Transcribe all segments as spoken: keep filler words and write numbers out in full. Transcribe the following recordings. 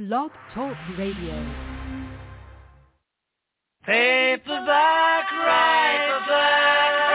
Blog Talk Radio. Paperback Writer.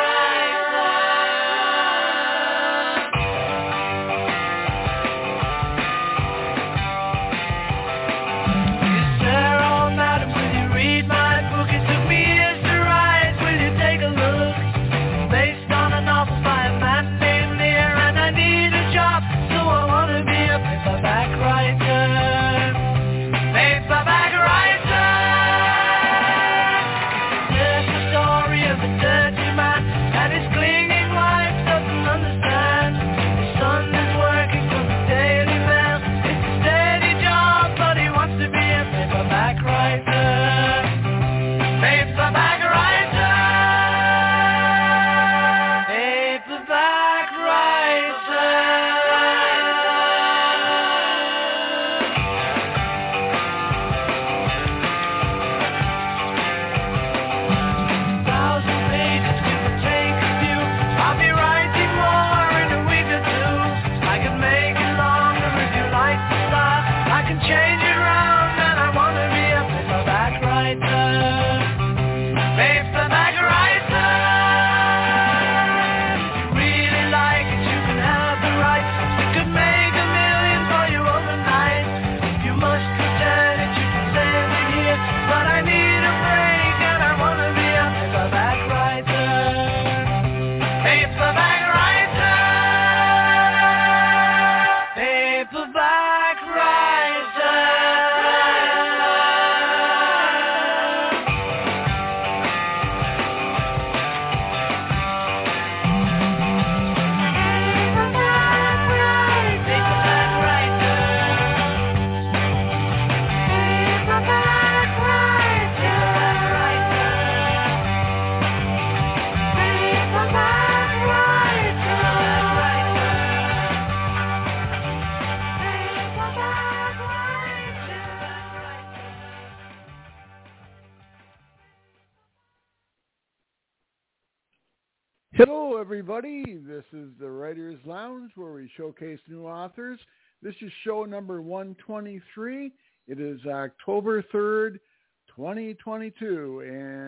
Hello, everybody. This is the Writers Lounge, where we showcase new authors. This is show number one twenty-three. It is October third, twenty twenty-two,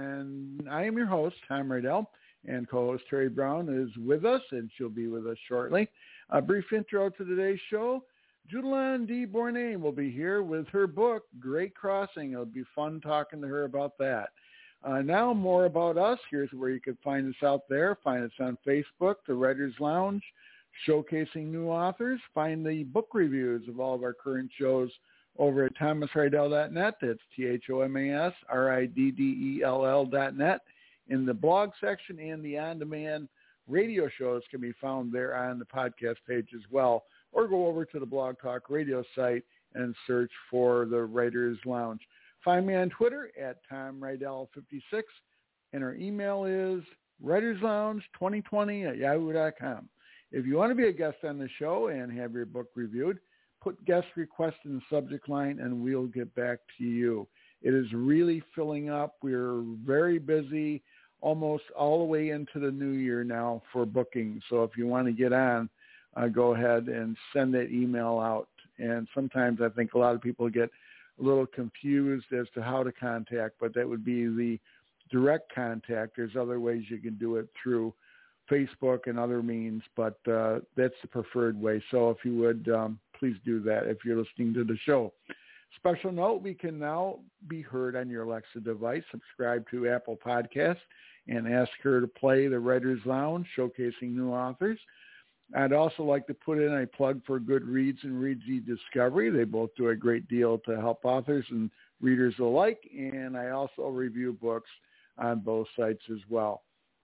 and I am your host, Tom Rydell, and co-host Terry Brown is with us, and she'll be with us shortly. A brief intro to today's show. Judelon D. Bournet will be here with her book, Great Crossing. It'll be fun talking to her about that. Uh, now more about us. Here's where you can find us out there. Find us on Facebook, The Writers Lounge, showcasing new authors. Find the book reviews of all of our current shows over at thomas rydell dot net. That's T H O M A S R I D D E L L dot net. In the blog section, and the on-demand radio shows can be found there on the podcast page as well. Or go over to the Blog Talk Radio site and search for The Writers Lounge. Find me on Twitter at Tom Rydell fifty-six, and our email is writers lounge twenty twenty at yahoo dot com. If you want to be a guest on the show and have your book reviewed, put guest request in the subject line, and we'll get back to you. It is really filling up. We're very busy almost all the way into the new year now for booking. So if you want to get on, uh, go ahead and send that email out. And sometimes I think a lot of people get a little confused as to how to contact, but that would be the direct contact. There's other ways you can do it through Facebook and other means, but uh, that's the preferred way. So if you would, um, please do that if you're listening to the show. Special note, we can now be heard on your Alexa device. Subscribe to Apple Podcasts and ask her to play The Writers Lounge, showcasing new authors. I'd also like to put in a plug for Goodreads and Reads eDiscovery. They both do a great deal to help authors and readers alike, and I also review books on both sites as well.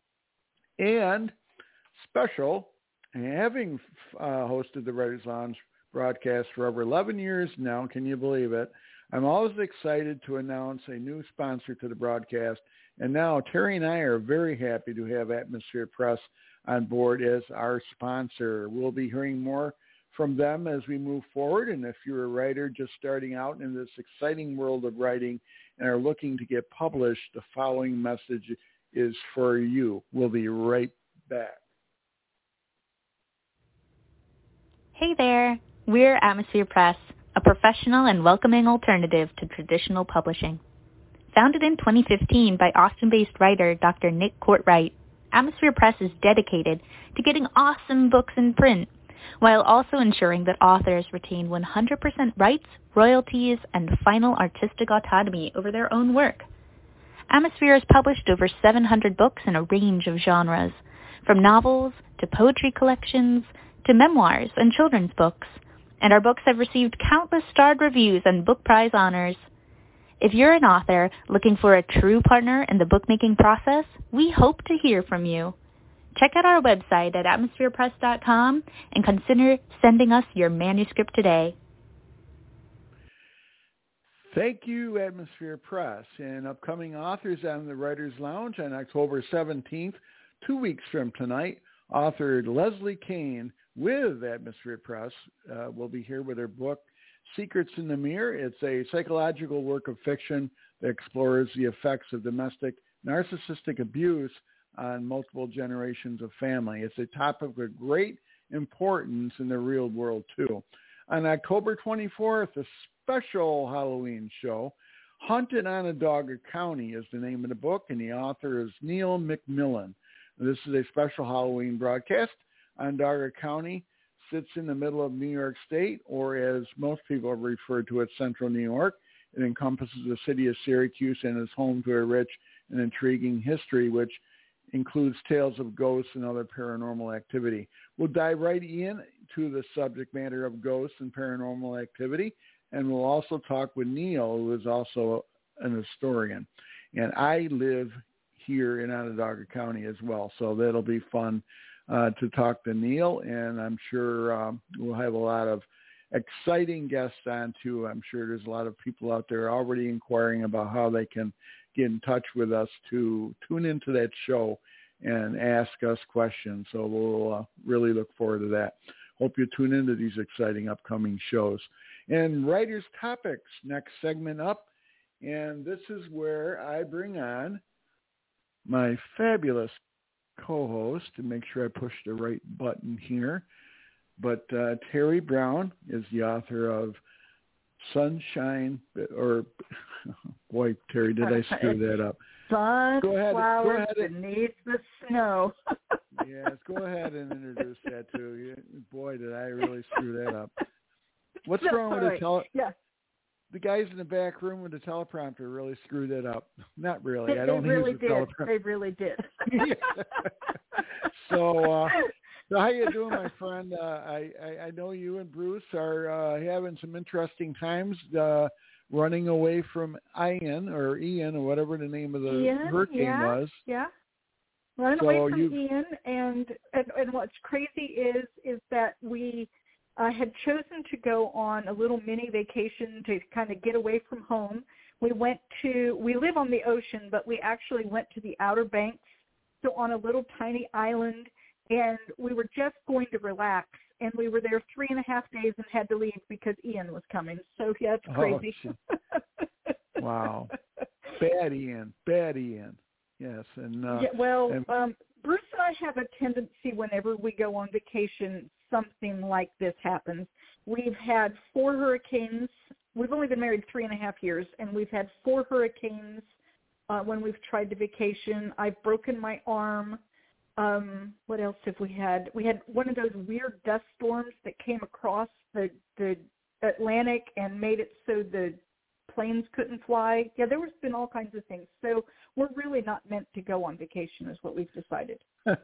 And special, having uh, hosted the Writers Lounge broadcast for over eleven years now, can you believe it? I'm always excited to announce a new sponsor to the broadcast, and now Terry and I are very happy to have Atmosphere Press on board as our sponsor. We'll be hearing more from them as we move forward. And if you're a writer just starting out in this exciting world of writing and are looking to get published, the following message is for you. We'll be right back. Hey there. We're Atmosphere Press, a professional and welcoming alternative to traditional publishing. Founded in twenty fifteen by Austin-based writer Doctor Nick Courtwright, Atmosphere Press is dedicated to getting awesome books in print, while also ensuring that authors retain one hundred percent rights, royalties, and final artistic autonomy over their own work. Atmosphere has published over seven hundred books in a range of genres, from novels to poetry collections to memoirs and children's books, and our books have received countless starred reviews and book prize honors. If you're an author looking for a true partner in the bookmaking process, we hope to hear from you. Check out our website at atmosphere press dot com and consider sending us your manuscript today. Thank you, Atmosphere Press. And upcoming authors on the Writers Lounge on October seventeenth, two weeks from tonight, author Leslie Kean with Atmosphere Press uh, will be here with her book, Secrets in the Mirror. It's a psychological work of fiction that explores the effects of domestic narcissistic abuse on multiple generations of family. It's a topic of great importance in the real world, too. On October twenty-fourth, a special Halloween show, Hunted Onondaga County is the name of the book, and the author is Neil McMillan. This is a special Halloween broadcast. Onondaga County sits in the middle of New York State, or as most people refer to it, Central New York. It encompasses the city of Syracuse and is home to a rich and intriguing history, which includes tales of ghosts and other paranormal activity. We'll dive right in to the subject matter of ghosts and paranormal activity, and we'll also talk with Neil, who is also an historian. And I live here in Onondaga County as well, so that'll be fun uh, to talk to Neil, and I'm sure um, we'll have a lot of exciting guests on too. I'm sure there's a lot of people out there already inquiring about how they can get in touch with us to tune into that show and ask us questions. So we'll uh, really look forward to that. Hope you tune into these exciting upcoming shows. And Writers Topics, next segment up. And this is where I bring on my fabulous co-host to make sure I push the right button here. But uh, Terry Brown is the author of Sunshine, or boy, Terry, did I screw that up? Sunflowers go ahead, go ahead beneath the snow. Yes, go ahead and introduce that to you. Boy, did I really screw that up. What's That's wrong with right. the tele? Yeah. The guys in the back room with the teleprompter really screwed that up. Not really. They, I don't they really use the did. teleprompter. They really did. so, uh, so how you doing, my friend? Uh, I, I I know you and Bruce are uh, having some interesting times uh, running away from Ian or Ian or whatever the name of the Ian, hurricane yeah, was. Yeah. Running so away from you... Ian, and, and and what's crazy is is that we uh, had chosen to go on a little mini vacation to kind of get away from home. We went to we live on the ocean, but we actually went to the Outer Banks, so on a little tiny island. And we were just going to relax, and we were there three and a half days and had to leave because Ian was coming. So, yeah, it's crazy. Oh, wow. Bad Ian. Bad Ian. Yes. And uh, yeah, well, and... Um, Bruce and I have a tendency whenever we go on vacation, something like this happens. We've had four hurricanes. We've only been married three and a half years, and we've had four hurricanes uh, when we've tried to vacation. I've broken my arm. Um, what else have we had? We had one of those weird dust storms that came across the, the Atlantic and made it so the planes couldn't fly. Yeah, there was been all kinds of things. So we're really not meant to go on vacation is what we've decided.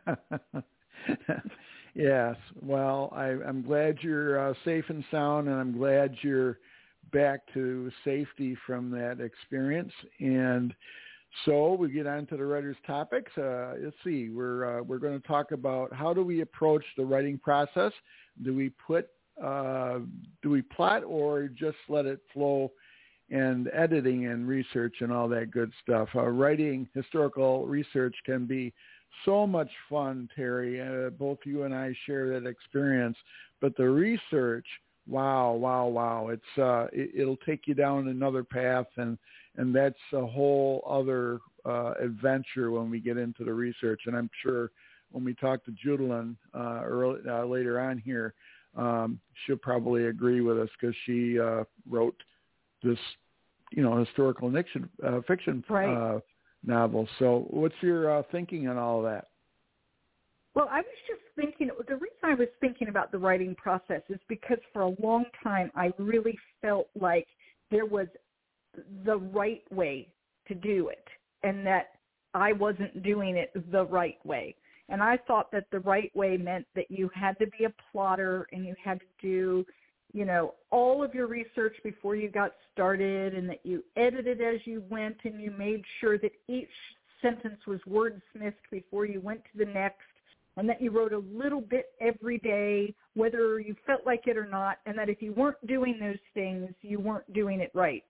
Yes. Well, I, I'm glad you're uh, safe and sound, and I'm glad you're back to safety from that experience. And so we get on to the writer's topics. Uh, let's see. We're uh, we're going to talk about how do we approach the writing process. Do we put uh, do we plot or just let it flow? And editing and research and all that good stuff. Uh, writing historical research can be so much fun, Terry. Uh, both you and I share that experience. But the research, wow, wow, wow! It's uh, it, it'll take you down another path, and and that's a whole other uh, adventure when we get into the research. And I'm sure when we talk to Judalyn uh, early, uh, later on here, um, she'll probably agree with us because she uh, wrote this, you know, historical fiction, uh, fiction right. uh, novel. So what's your uh, thinking on all that? Well, I was just thinking, the reason I was thinking about the writing process is because for a long time I really felt like there was the right way to do it and that I wasn't doing it the right way. And I thought that the right way meant that you had to be a plotter and you had to do, you know, all of your research before you got started and that you edited as you went and you made sure that each sentence was wordsmithed before you went to the next, and that you wrote a little bit every day, whether you felt like it or not, and that if you weren't doing those things, you weren't doing it right.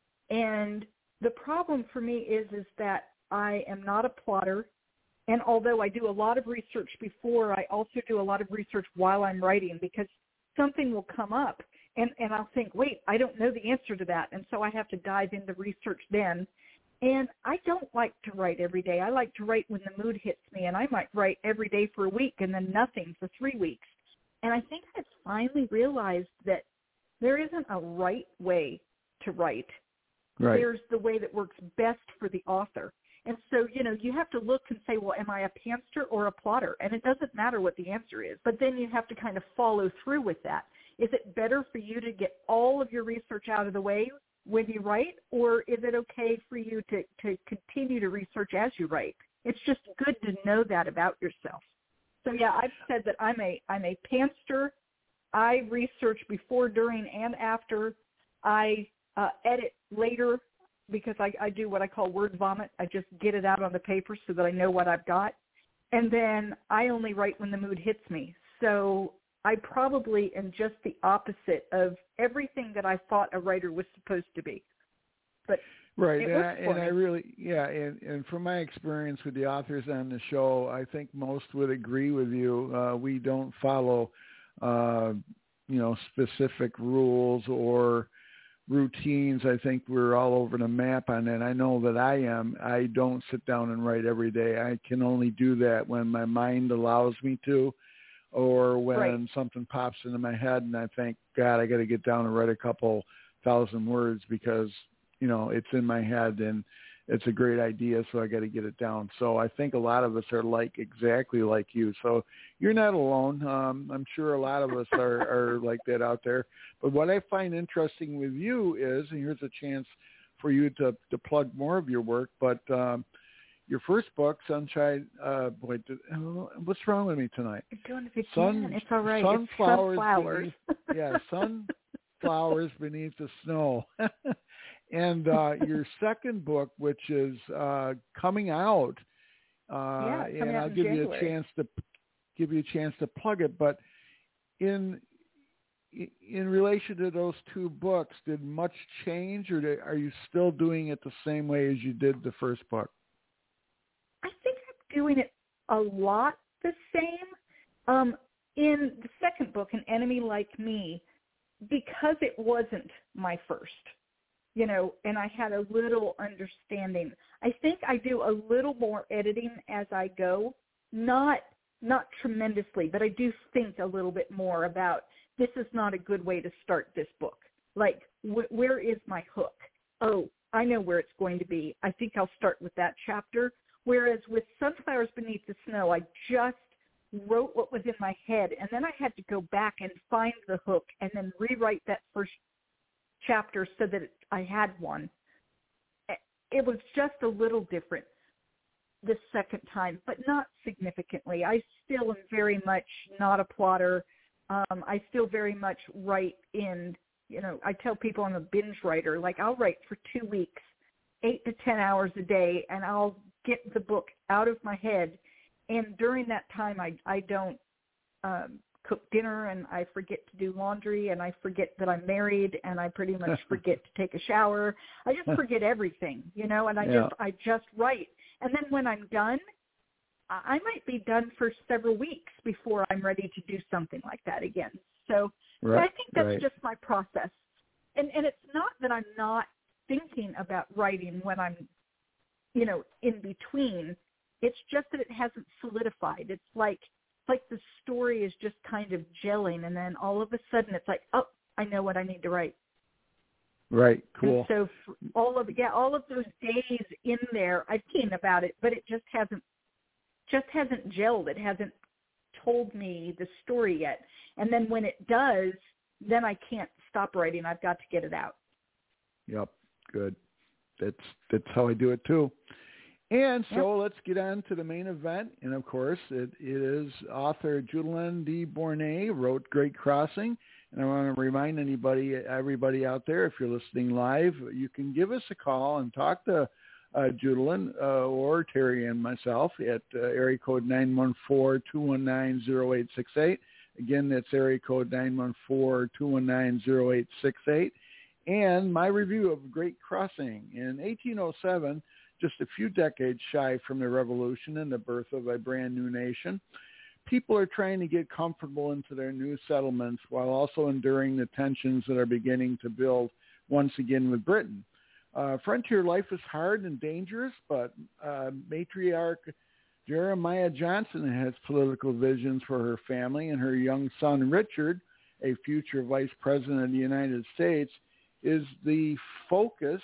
And the problem for me is, is that I am not a plotter, and although I do a lot of research before, I also do a lot of research while I'm writing because something will come up, and, and I'll think, wait, I don't know the answer to that, and so I have to dive into research then. And I don't like to write every day. I like to write when the mood hits me, and I might write every day for a week and then nothing for three weeks. And I think I've finally realized that there isn't a right way to write. Right. There's the way that works best for the author. And so, you know, you have to look and say, well, am I a pantser or a plotter? And it doesn't matter what the answer is, but then you have to kind of follow through with that. Is it better for you to get all of your research out of the way when you write, or is it okay for you to, to continue to research as you write? It's just good to know that about yourself. So, yeah, I've said that I'm a I'm a pantser. I research before, during, and after. I uh, edit later because I, I do what I call word vomit. I just get it out on the paper so that I know what I've got. And then I only write when the mood hits me. So I probably am just the opposite of everything that I thought a writer was supposed to be. But right, it and, works I, for and me. I really, yeah, and, and from my experience with the authors on the show, I think most would agree with you. Uh, we don't follow, uh, you know, specific rules or routines. I think we're all over the map on that. I know that I am. I don't sit down and write every day. I can only do that when my mind allows me to, or when right. something pops into my head and I think, God, I got to get down and write a couple thousand words because, you know, it's in my head and it's a great idea, so I got to get it down. So I think a lot of us are like exactly like you. So you're not alone. Um, I'm sure a lot of us are, are like that out there. But what I find interesting with you is, and here's a chance for you to, to plug more of your work, but um, your first book, Sunshine, uh, boy, did, oh, what's wrong with me tonight? You're doing it Sun, again. It's all right. Sunflowers. It's sunflowers. Beneath, yeah, sunflowers beneath the snow. And uh, your second book, which is uh, coming out, uh, yeah, it's coming and out I'll in give January. you a chance to give you a chance to plug it. But in in relation to those two books, did much change, or did, are you still doing it the same way as you did the first book? I think I'm doing it a lot the same. Um, in the second book, An Enemy Like Me, because it wasn't my first, you know, and I had a little understanding. I think I do a little more editing as I go, not not tremendously, but I do think a little bit more about this is not a good way to start this book. Like, wh- where is my hook? Oh, I know where it's going to be. I think I'll start with that chapter. Whereas with Sunflowers Beneath the Snow, I just wrote what was in my head, and then I had to go back and find the hook and then rewrite that first chapter so that it, I had one. It was just a little different the second time, but not significantly. I still am very much not a plotter. Um, I still very much write in, you know, I tell people I'm a binge writer. Like, I'll write for two weeks, eight to ten hours a day, and I'll get the book out of my head. And during that time, I, I don't um, cook dinner, and I forget to do laundry, and I forget that I'm married, and I pretty much forget to take a shower. I just forget everything, you know, and I yeah. just I just write. And then when I'm done, I might be done for several weeks before I'm ready to do something like that again. So, right, so I think that's right. just my process. And and it's not that I'm not thinking about writing when I'm, you know, in between. It's just that it hasn't solidified. It's like like the story is just kind of gelling, and then all of a sudden it's like, oh, I know what I need to write. Right. Cool. And so all of yeah, all of those days in there, I've seen about it, but it just hasn't just hasn't gelled. It hasn't told me the story yet. And then when it does, then I can't stop writing. I've got to get it out. Yep. Good. That's that's how I do it too. And so yep. let's get on to the main event. And of course, it, it is author Judilyn D. Bornet wrote Great Crossing. And I want to remind anybody, everybody out there, if you're listening live, you can give us a call and talk to uh, Judilyn uh, or Terry and myself at uh, area code nine one four, two one nine, zero eight six eight. Again, that's area code nine one four, two one nine, zero eight six eight. And my review of Great Crossing. In eighteen oh seven, just a few decades shy from the revolution and the birth of a brand new nation, people are trying to get comfortable into their new settlements while also enduring the tensions that are beginning to build once again with Britain. Uh, frontier life is hard and dangerous, but uh, matriarch Jeremiah Johnson has political visions for her family, and her young son Richard, a future vice president of the United States, is the focus.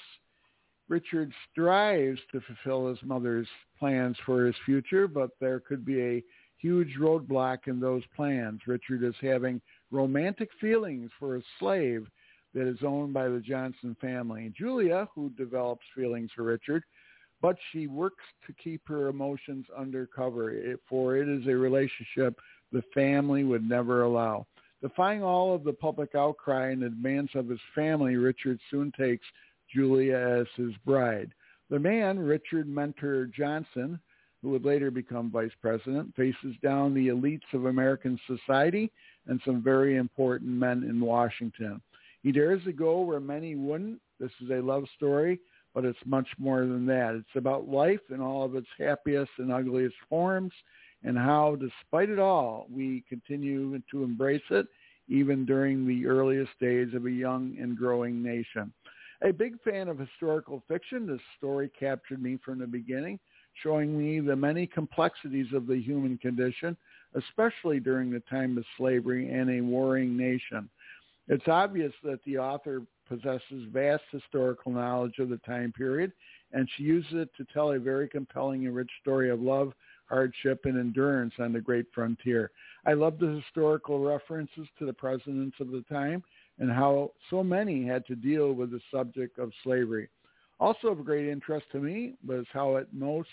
Richard strives to fulfill his mother's plans for his future, but there could be a huge roadblock in those plans. Richard is having romantic feelings for a slave that is owned by the Johnson family. Julia, who develops feelings for Richard, but she works to keep her emotions under cover, for it is a relationship the family would never allow. Defying all of the public outcry in advance of his family, Richard soon takes Julia as his bride. The man, Richard Mentor Johnson, who would later become vice president, faces down the elites of American society and some very important men in Washington. He dares to go where many wouldn't. This is a love story, but it's much more than that. It's about life in all of its happiest and ugliest forms, and how, despite it all, we continue to embrace it, even during the earliest days of a young and growing nation. A big fan of historical fiction, this story captured me from the beginning, showing me the many complexities of the human condition, especially during the time of slavery and a warring nation. It's obvious that the author possesses vast historical knowledge of the time period, and she uses it to tell a very compelling and rich story of love, hardship, and endurance on the great frontier. I love the historical references to the presidents of the time and how so many had to deal with the subject of slavery. Also of great interest to me was how it most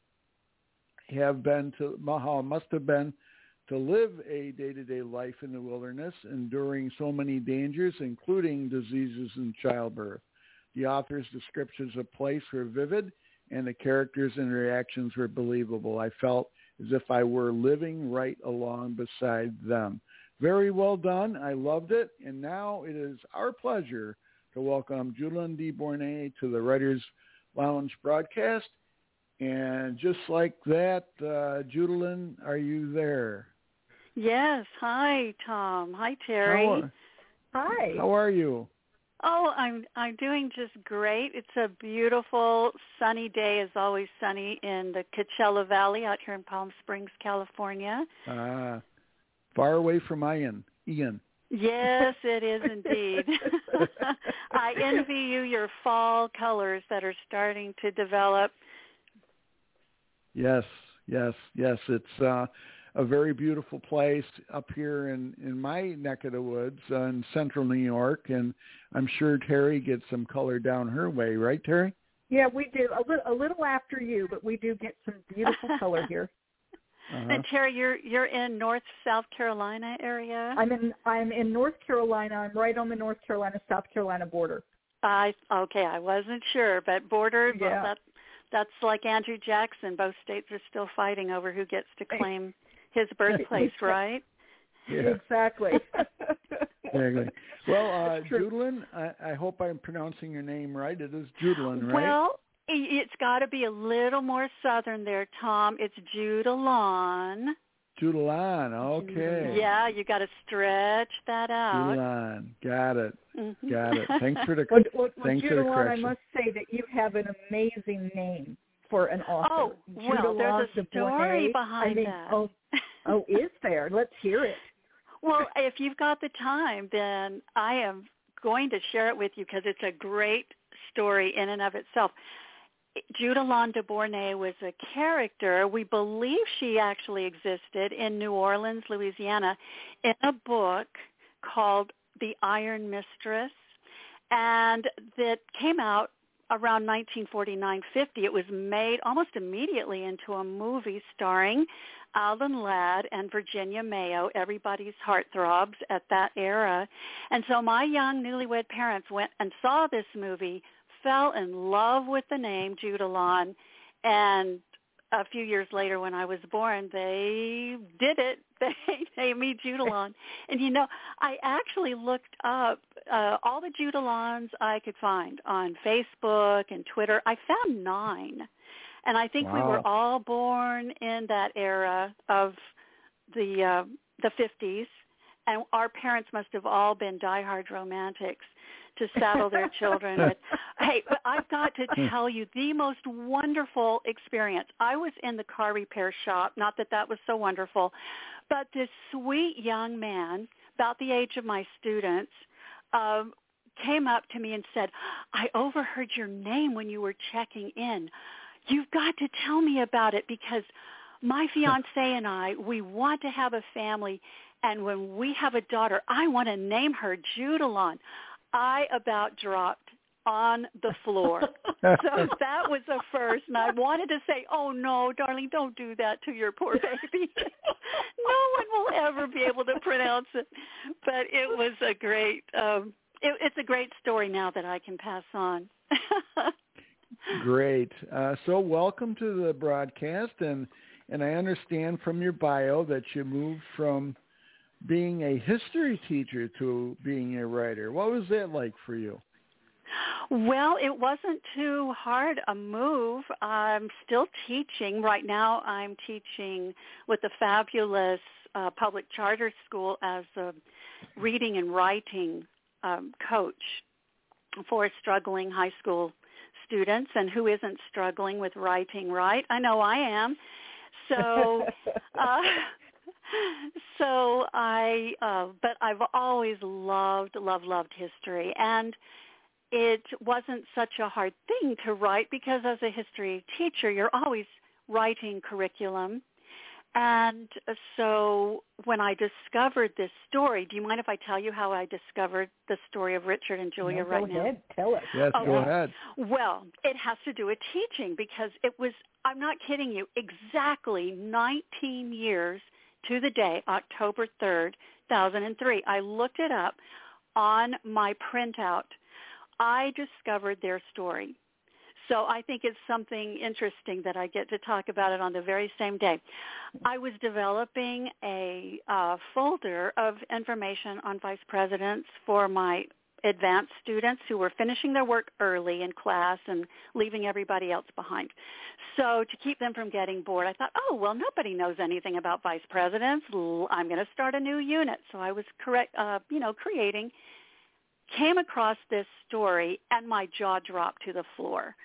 have been to how it must have been to live a day-to-day life in the wilderness, enduring so many dangers, including diseases and childbirth. The author's descriptions of place were vivid, and the characters and reactions were believable. I felt as if I were living right along beside them. Very well done. I loved it. And now it is our pleasure to welcome Judilyn D. Bornet to the Writers Lounge broadcast. And just like that, uh, Judilyn, are you there? Yes. Hi, Tom. Hi, Terry. How are, Hi. How are you? Oh, I'm I'm doing just great. It's a beautiful sunny day, as always sunny in the Coachella Valley out here in Palm Springs, California. Ah, far away from Ian. Ian. Yes, it is indeed. I envy you your fall colors that are starting to develop. Yes, yes, yes. It's uh, a very beautiful place up here in, in my neck of the woods uh, in central New York, and I'm sure Terry gets some color down her way, right, Terry? Yeah, we do. A little, a little after you, but we do get some beautiful color here. Uh-huh. And Terry, you're you're in North South Carolina area. I'm in I'm in North Carolina. I'm right on the North Carolina South Carolina border. I okay, I wasn't sure, but border. Yeah. Well, that that's like Andrew Jackson. Both states are still fighting over who gets to claim his birthplace, right? Yeah. Exactly. Exactly. Well, uh, Judilyn, I, I hope I'm pronouncing your name right. It is Judilyn, right? Well, it's got to be a little more southern there, Tom. It's Judilyn. Judilyn, okay. Yeah, you got to stretch that out. Judilyn, got it, Mm-hmm. got it. Thanks for the well, well, thanks Judilyn, for the I correction. must say that you have an amazing name. for an author? Oh, well, there's a story behind I mean, that. Oh, oh, is there? Let's hear it. Well, if you've got the time, then I am going to share it with you because it's a great story in and of itself. Judalon de Bournay was a character. We believe she actually existed in New Orleans, Louisiana, in a book called The Iron Mistress, and that came out around nineteen forty-nine fifty. It was made almost immediately into a movie starring Alan Ladd and Virginia Mayo, everybody's heartthrobs at that era. And so my young newlywed parents went and saw this movie, fell in love with the name Judalon, and a few years later when I was born, they did it. They named me Judalon. And, you know, I actually looked up uh, all the Judalons I could find on Facebook and Twitter. I found nine. And I think wow. we were all born in that era of the uh, the fifties, and our parents must have all been diehard romantics to saddle their children with. Hey, but I've got to tell you the most wonderful experience. I was in the car repair shop, not that that was so wonderful, but this sweet young man, about the age of my students, um, came up to me and said, I overheard your name when you were checking in. You've got to tell me about it because my fiance and I, we want to have a family, and when we have a daughter, I want to name her Judalon. I about dropped on the floor. So that was a first, and I wanted to say, oh, no, darling, don't do that to your poor baby. No one will ever be able to pronounce it. But it was a great, um, it, it's a great story now that I can pass on. Great. Uh, so welcome to the broadcast, and and I understand from your bio that you moved from being a history teacher to being a writer. What was that like for you? Well, it wasn't too hard a move. I'm still teaching. Right now I'm teaching with the fabulous uh, public charter school as a reading and writing um, coach for struggling high school students, and who isn't struggling with writing, right? I know I am. So, uh, so I, uh, but I've always loved, loved, loved history, and it wasn't such a hard thing to write because as a history teacher, you're always writing curriculum. And so when I discovered this story, do you mind if I tell you how I discovered the story of Richard and Julia no, right go now? Ahead. Tell us. Yes, oh, go ahead. Well, it has to do with teaching because it was, I'm not kidding you, exactly nineteen years to the day, October third, two thousand three. I looked it up on my printout. I discovered their story. So I think it's something interesting that I get to talk about it on the very same day. I was developing a uh, folder of information on vice presidents for my advanced students who were finishing their work early in class and leaving everybody else behind. So to keep them from getting bored, I thought, oh, well, nobody knows anything about vice presidents. I'm going to start a new unit. So I was correct, uh, you know, creating, came across this story, and my jaw dropped to the floor.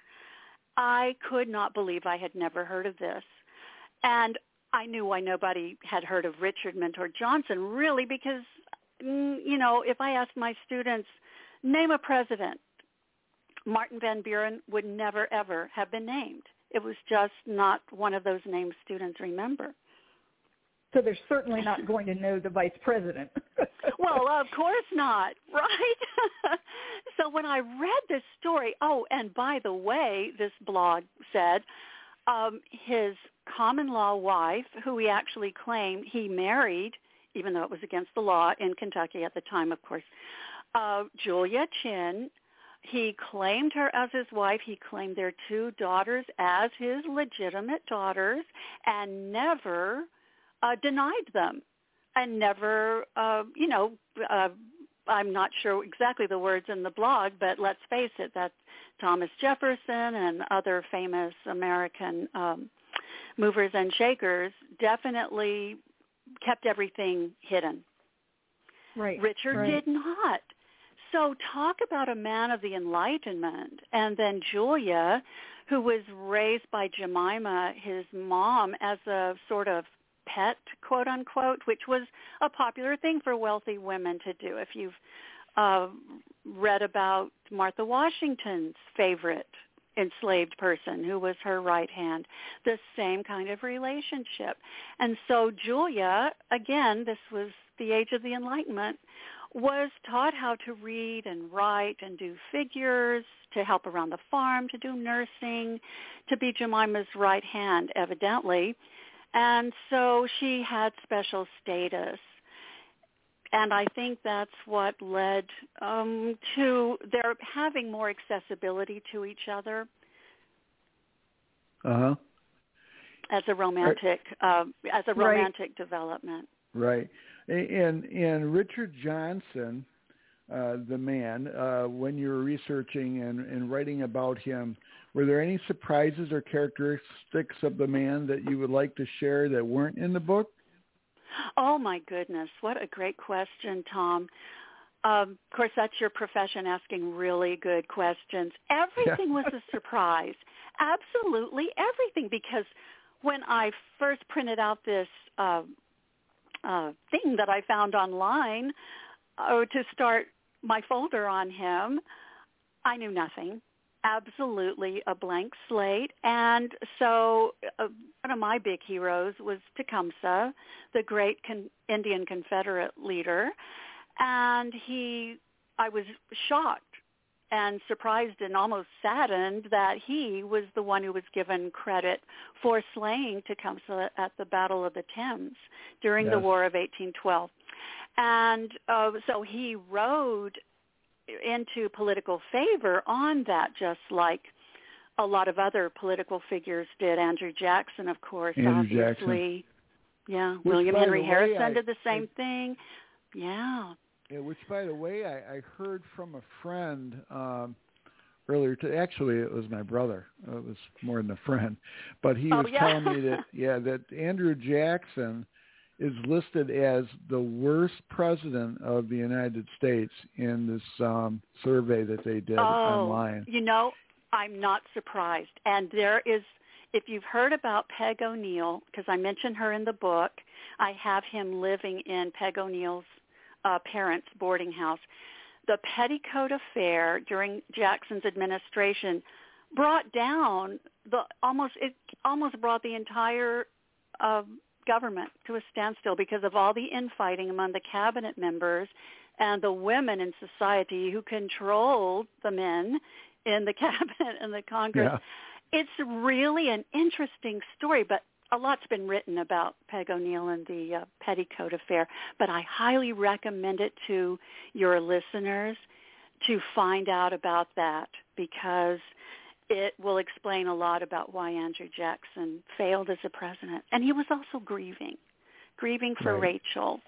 I could not believe I had never heard of this. And I knew why nobody had heard of Richard Mentor Johnson, really, because, you know, if I asked my students, name a president, Martin Van Buren would never, ever have been named. It was just not one of those names students remember. So they're certainly not going to know the vice president. Well, of course not, right? So when I read this story, oh, and by the way, this blog said um, his common law wife, who he actually claimed he married, even though it was against the law in Kentucky at the time, of course, uh, Julia Chin, he claimed her as his wife. He claimed their two daughters as his legitimate daughters and never uh, denied them. And never, uh, you know, uh, I'm not sure exactly the words in the blog, but let's face it, that Thomas Jefferson and other famous American um, movers and shakers definitely kept everything hidden. Right. Richard right. did not. so talk about a man of the Enlightenment. And then Julia, who was raised by Jemima, his mom, as a sort of pet, quote unquote, which was a popular thing for wealthy women to do. If you've uh, read about Martha Washington's favorite enslaved person, who was her right hand, the same kind of relationship. And so Julia, again, this was the age of the Enlightenment, was taught how to read and write and do figures, to help around the farm, to do nursing, to be Jemima's right hand, evidently. And so she had special status. And I think that's what led um, to their having more accessibility to each other. Uh-huh. As a romantic, uh, as a romantic right. development. Right. And, and Richard Johnson, uh, the man, uh, when you were researching and, and writing about him, were there any surprises or characteristics of the man that you would like to share that weren't in the book? Oh, my goodness. What a great question, Tom. Um, of course, that's your profession, asking really good questions. Everything yeah. was a surprise. Absolutely everything, because when I first printed out this uh, uh, thing that I found online uh, to start my folder on him, I knew nothing. Absolutely a blank slate. And so uh, one of my big heroes was Tecumseh, the great con- Indian Confederate leader. And he, I was shocked and surprised and almost saddened that he was the one who was given credit for slaying Tecumseh at the Battle of the Thames during yes. the War of eighteen twelve. And uh, so he rode into political favor on that, just like a lot of other political figures did. Andrew Jackson, of course, Andrew obviously. Jackson. Yeah, which, William Henry Harrison I, did the same I, thing. Yeah. Yeah, which, by the way, I, I heard from a friend um, earlier. To, actually, it was my brother. It was more than a friend. But he oh, was yeah. telling me that, yeah, that Andrew Jackson is listed as the worst president of the United States in this um, survey that they did oh, online. You know, I'm not surprised. And there is, if you've heard about Peg O'Neill, because I mentioned her in the book, I have him living in Peg O'Neill's uh, parents' boarding house. The Petticoat Affair during Jackson's administration brought down the almost, it almost brought the entire uh, government to a standstill because of all the infighting among the cabinet members and the women in society who controlled the men in the cabinet and the Congress. Yeah. It's really an interesting story, but a lot's been written about Peg O'Neill and the uh, Petticoat Affair, but I highly recommend it to your listeners to find out about that, because it will explain a lot about why Andrew Jackson failed as a president. And he was also grieving, grieving for right. Rachel.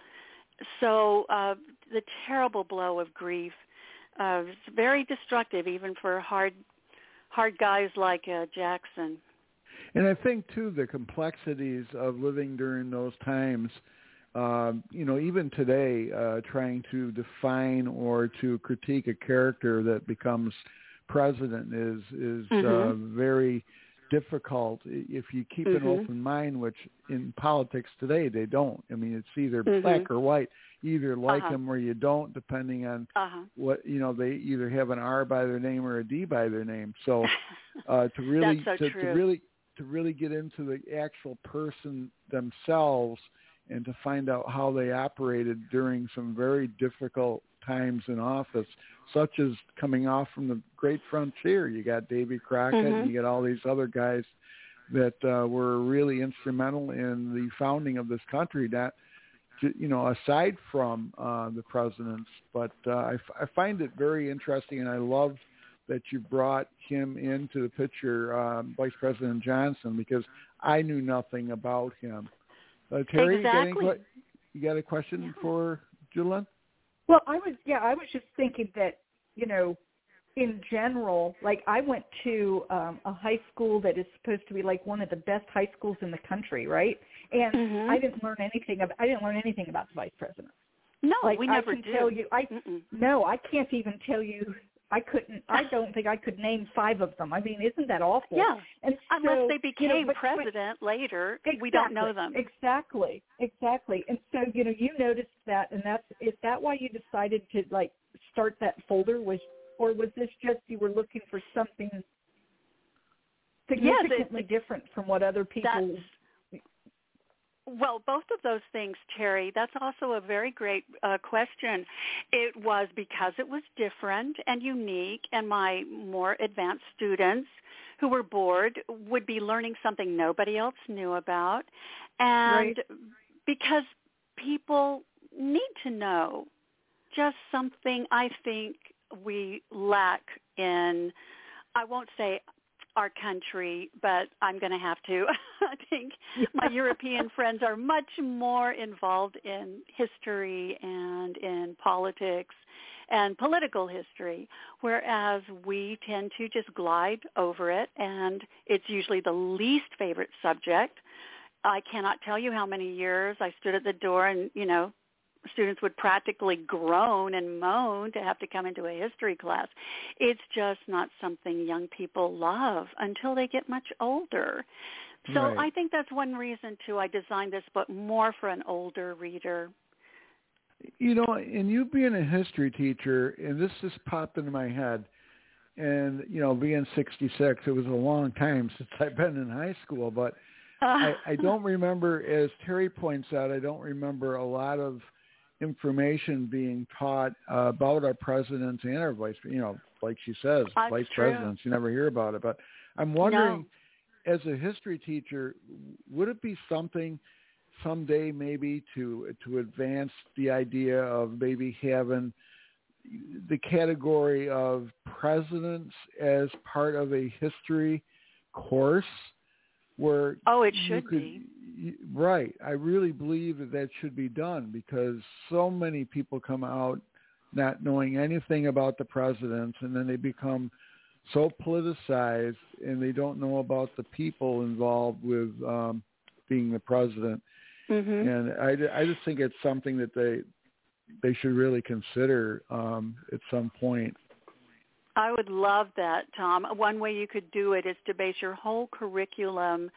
So uh, the terrible blow of grief uh, is very destructive, even for hard, hard guys like uh, Jackson. And I think, too, the complexities of living during those times, um, you know, even today, uh, trying to define or to critique a character that becomes president is is mm-hmm. uh, very difficult if you keep mm-hmm. an open mind, which in politics today they don't. I mean, it's either mm-hmm. black or white. You either like uh-huh. them or you don't, depending on uh-huh. what, you know, they either have an R by their name or a D by their name. So uh, to really so to, to really to really get into the actual person themselves and to find out how they operated during some very difficult times in office, such as coming off from the Great Frontier. You got Davy Crockett, mm-hmm. and you got all these other guys that uh, were really instrumental in the founding of this country. That, you know, aside from uh, the presidents, but uh, I, f- I find it very interesting, and I love that you brought him into the picture, um, Vice President Johnson, because I knew nothing about him. Uh, Terry, exactly. you, got any, you got a question yeah. for Julian? Well, I was, yeah, I was just thinking that, you know, in general, like I went to um, a high school that is supposed to be like one of the best high schools in the country, right? And mm-hmm. I didn't learn anything about, I didn't learn anything about the vice president. No, like, we never I can do. tell you, I Mm-mm. no, I can't even tell you. I couldn't. I don't think I could name five of them. I mean, isn't that awful? Yeah. And Unless so, they became you know, but, president but, later, exactly, we don't know them. Exactly, exactly. And so, you know, you noticed that, and that's is that why you decided to like start that folder? Was or was this just you were looking for something significantly yes, it, different from what other people? Well, both of those things, Terry, that's also a very great uh, question. It was because it was different and unique, and my more advanced students who were bored would be learning something nobody else knew about, and right. because people need to know just something I think we lack in, I won't say our country, but I'm going to have to. I think my European friends are much more involved in history and in politics and political history, whereas we tend to just glide over it, and it's usually the least favorite subject. I cannot tell you how many years I stood at the door and, you know, students would practically groan and moan to have to come into a history class. It's just not something young people love until they get much older. So Right. I think that's one reason, too, I designed this book more for an older reader. You know, and you being a history teacher, and this just popped into my head, and, you know, being sixty-six, it was a long time since I've been in high school, but uh. I, I don't remember, as Terry points out, I don't remember a lot of information being taught uh, about our presidents and our vice, you know, like she says, That's vice true. presidents. You never hear about it. But I'm wondering, no. as a history teacher, would it be something someday maybe to to advance the idea of maybe having the category of presidents as part of a history course? Where oh, it should could, be. Right. I really believe that that should be done because so many people come out not knowing anything about the presidents, and then they become so politicized, and they don't know about the people involved with um, being the president. Mm-hmm. And I, I just think it's something that they they should really consider um, at some point. I would love that, Tom. One way you could do it is to base your whole curriculum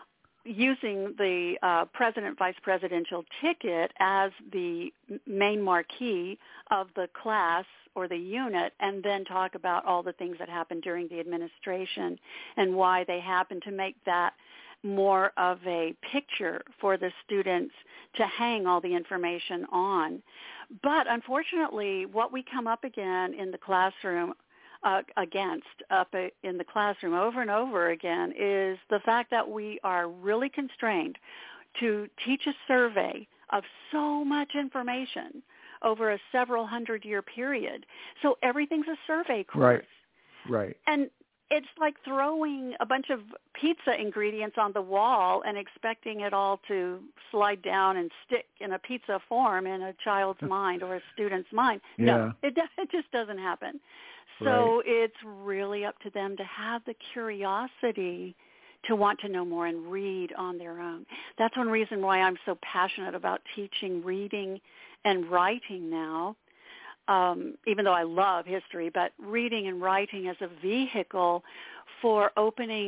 using the uh, president, vice presidential ticket as the main marquee of the class or the unit, and then talk about all the things that happened during the administration and why they happen to make that more of a picture for the students to hang all the information on. But unfortunately, what we come up again in the classroom Uh, against up in the classroom over and over again is the fact that we are really constrained to teach a survey of so much information over a several hundred year period. So everything's a survey course. Right, right. And it's like throwing a bunch of pizza ingredients on the wall and expecting it all to slide down and stick in a pizza form in a child's mind or a student's mind. Yeah. No, it, it just doesn't happen. So right. It's really up to them to have the curiosity to want to know more and read on their own. That's one reason why I'm so passionate about teaching reading and writing now, um, even though I love history, but reading and writing as a vehicle for opening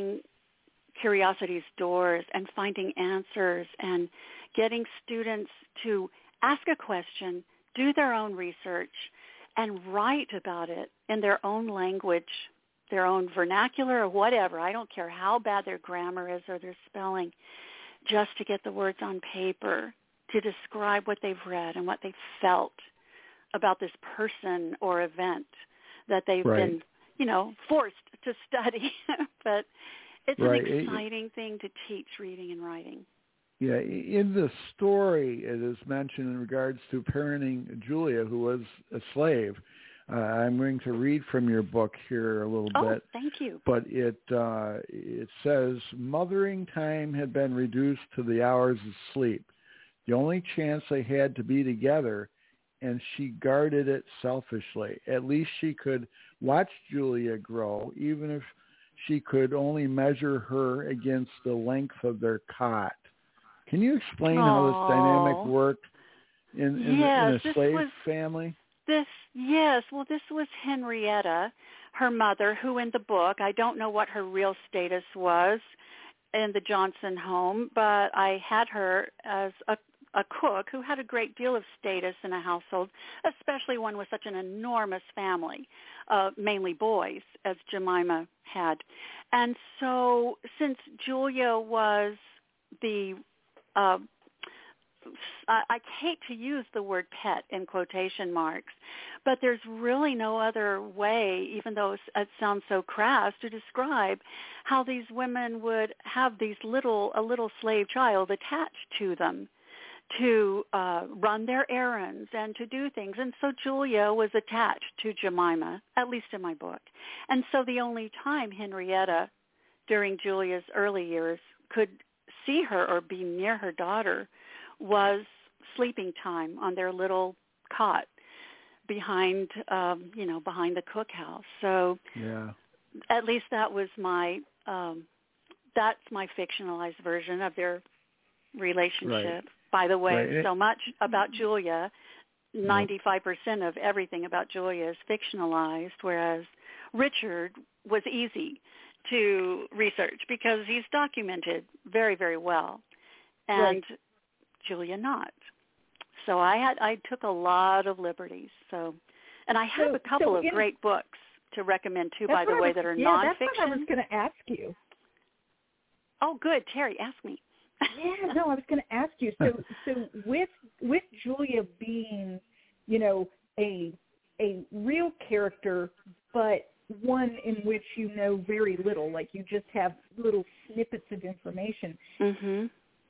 curiosity's doors and finding answers and getting students to ask a question, do their own research, and write about it in their own language, their own vernacular or whatever. I don't care how bad their grammar is or their spelling, just to get the words on paper to describe what they've read and what they felt about this person or event that they've right. been, you know, forced to study. But it's right. an exciting thing to teach reading and writing. Yeah, in the story, it is mentioned in regards to parenting Julia, who was a slave. Uh, I'm going to read from your book here a little oh, bit. Oh, thank you. But it uh, it says, mothering time had been reduced to the hours of sleep. The only chance they had to be together, and she guarded it selfishly. At least she could watch Julia grow, even if she could only measure her against the length of their cot. Can you explain Aww. how this dynamic worked? in, in, yes, in a this slave was, family? This, yes, well, this was Henrietta, her mother, who in the book, I don't know what her real status was in the Johnson home, but I had her as a, a cook who had a great deal of status in a household, especially one with such an enormous family, uh, mainly boys, as Jemima had. And so since Julia was the uh, I hate to use the word pet in quotation marks, but there's really no other way, even though it sounds so crass, to describe how these women would have these little, a little slave child attached to them to uh, run their errands and to do things. And so Julia was attached to Jemima, at least in my book. And so the only time Henrietta, during Julia's early years, could see her or be near her daughter was sleeping time on their little cot behind, um, you know, behind the cookhouse. So yeah. at least that was my, um, that's my fictionalized version of their relationship. Right. By the way, right. So much about Julia, ninety-five percent of everything about Julia is fictionalized, whereas Richard was easy to research because he's documented very, very well. And right. Julia not. So I had I took a lot of liberties. So, and I have so, a couple so of in, great books to recommend too, by the way, was, that are yeah, nonfiction. That's what I was going to ask you. Oh, good, Terry, ask me. yeah, no, I was going to ask you. So, so with with Julia being, you know, a a real character, but one in which you know very little, like you just have little snippets of information. Mm-hmm.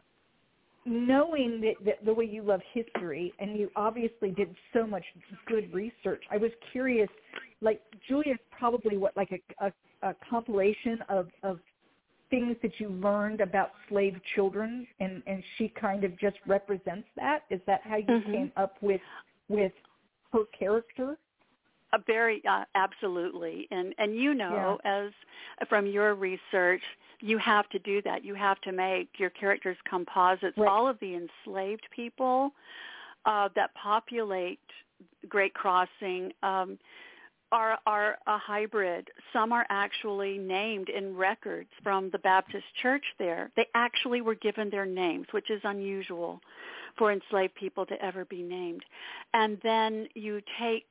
Knowing that, that the way you love history, and you obviously did so much good research, I was curious, like Julia's probably what, like a, a, a compilation of, of things that you learned about slave children, and, and she kind of just represents that? Is that how you mm-hmm. came up with with her character? A very uh, absolutely, and and you know, yeah. as from your research, you have to do that. You have to make your characters composites. Right. All of the enslaved people uh, that populate Great Crossing um, are are a hybrid. Some are actually named in records from the Baptist Church there. They actually were given their names, which is unusual for enslaved people to ever be named. And then you take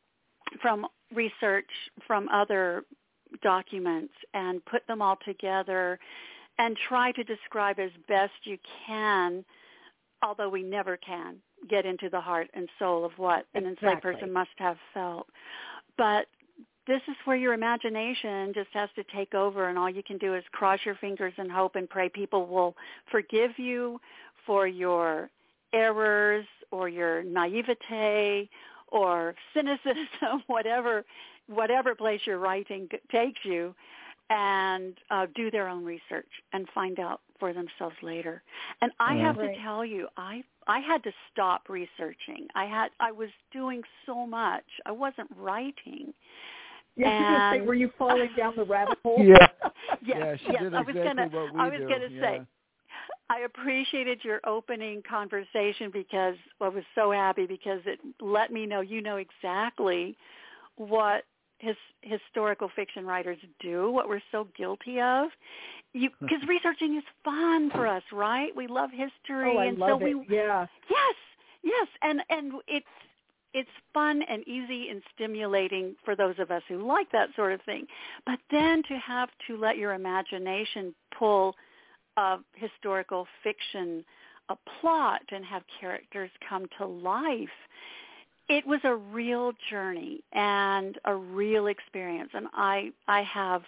from research from other documents and put them all together and try to describe as best you can, although we never can, get into the heart and soul of what an exactly. enslaved person must have felt. But this is where your imagination just has to take over, and all you can do is cross your fingers and hope and pray people will forgive you for your errors or your naivete or cynicism, whatever whatever place your writing takes you, and uh, do their own research and find out for themselves later. And I yeah. have to tell you, I I had to stop researching. I had I was doing so much. I wasn't writing. Yeah, and, say, were you falling down the rabbit hole? Yeah, yes, yeah, she yes. did I was exactly gonna, what we I was do. gonna yeah. say. I appreciated your opening conversation because I was so happy because it let me know you know exactly what his, historical fiction writers do, what we're so guilty of. You because researching is fun for us, right? We love history, oh, I and love so it. we yeah, yes, yes, and and it's it's fun and easy and stimulating for those of us who like that sort of thing. But then to have to let your imagination pull of historical fiction, a plot, and have characters come to life, it was a real journey and a real experience. And I, I have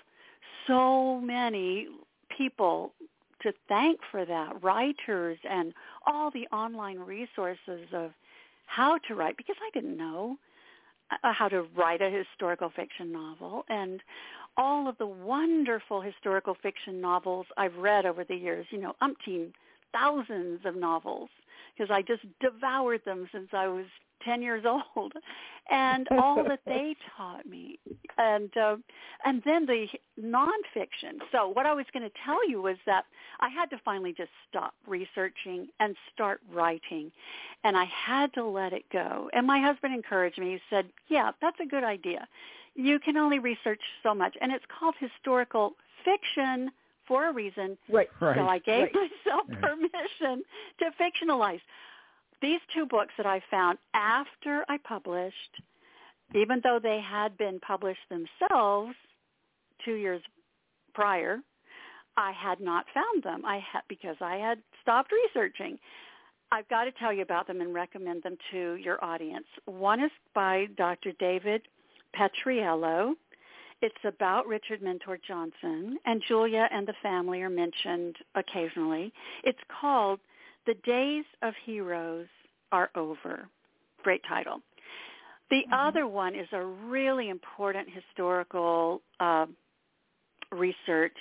so many people to thank for that, writers and all the online resources of how to write, because I didn't know how to write a historical fiction novel, and all of the wonderful historical fiction novels I've read over the years, you know, umpteen thousands of novels, because I just devoured them since I was ten years old, and all that they taught me, and uh, and then the nonfiction. So what I was going to tell you was that I had to finally just stop researching and start writing, and I had to let it go. And my husband encouraged me. He said, yeah, that's a good idea. You can only research so much, and it's called historical fiction for a reason. Right. Right. So I gave Right. myself permission to fictionalize. These two books that I found after I published, even though they had been published themselves two years prior, I had not found them. I had because I had stopped researching. I've got to tell you about them and recommend them to your audience. One is by Doctor David Petriello. It's about Richard Mentor Johnson, and Julia and the family are mentioned occasionally. It's called The Days of Heroes Are Over. Great title. The mm-hmm. other one is a really important historical uh, researched,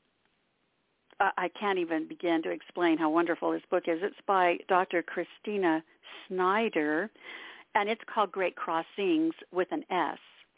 uh, I can't even begin to explain how wonderful this book is. It's by Doctor Christina Snyder, and it's called Great Crossings with an S.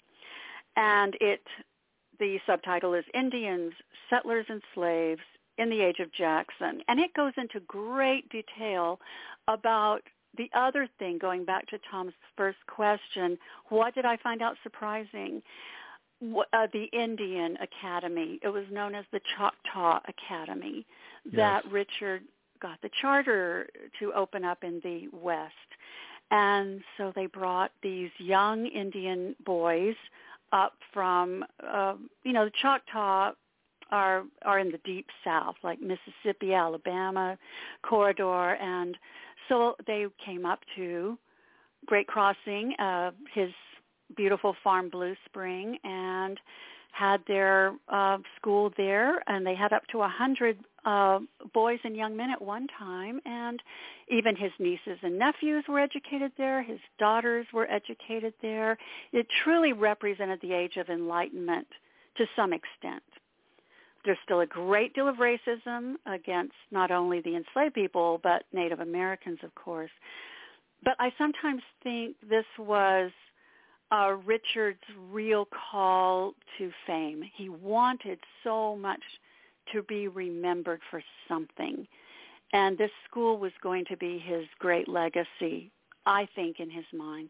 And it, the subtitle is Indians, Settlers, and Slaves in the Age of Jackson. And it goes into great detail about the other thing, going back to Tom's first question, what did I find out surprising? Uh, the Indian Academy. It was known as the Choctaw Academy that yes. Richard got the charter to open up in the West. And so they brought these young Indian boys up from, uh, you know, the Choctaw are are in the deep South, like Mississippi, Alabama corridor, and so they came up to Great Crossing, uh, his beautiful farm, Blue Spring, and had their uh, school there, and they had up to a hundred uh, boys and young men at one time, and even his nieces and nephews were educated there. His daughters were educated there. It truly represented the age of enlightenment to some extent. There's still a great deal of racism against not only the enslaved people, but Native Americans, of course. But I sometimes think this was uh, Richard's real call to fame. He wanted so much to be remembered for something. And this school was going to be his great legacy, I think, in his mind.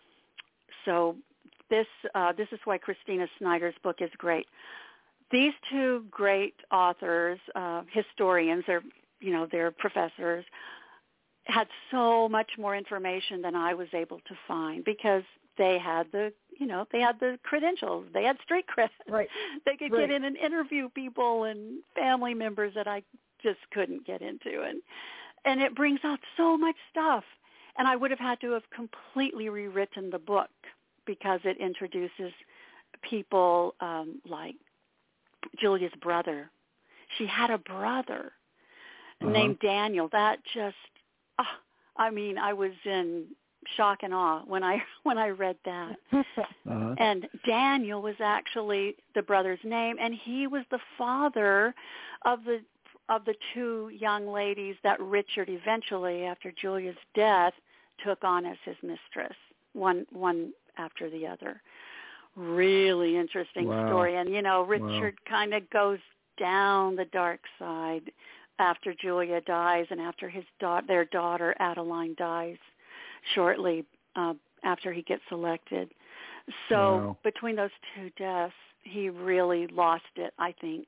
So this uh, this is why Christina Snyder's book is great. These two great authors, uh, historians, they're, you know, they're professors, had so much more information than I was able to find because they had the, you know, they had the credentials. They had street cred. Right. They could right. get in and interview people and family members that I just couldn't get into. And, and it brings out so much stuff. And I would have had to have completely rewritten the book because it introduces people um, like Julia's brother. She had a brother uh-huh. named Daniel. That just, oh, I mean, I was in shock and awe when I when I read that. Uh-huh. And Daniel was actually the brother's name, and he was the father of the of the two young ladies that Richard eventually, after Julia's death, took on as his mistress, one one after the other. Really interesting wow. story. And, you know, Richard wow. kind of goes down the dark side after Julia dies and after his da- their daughter Adeline dies shortly uh, after he gets elected. So wow. between those two deaths, he really lost it, I think.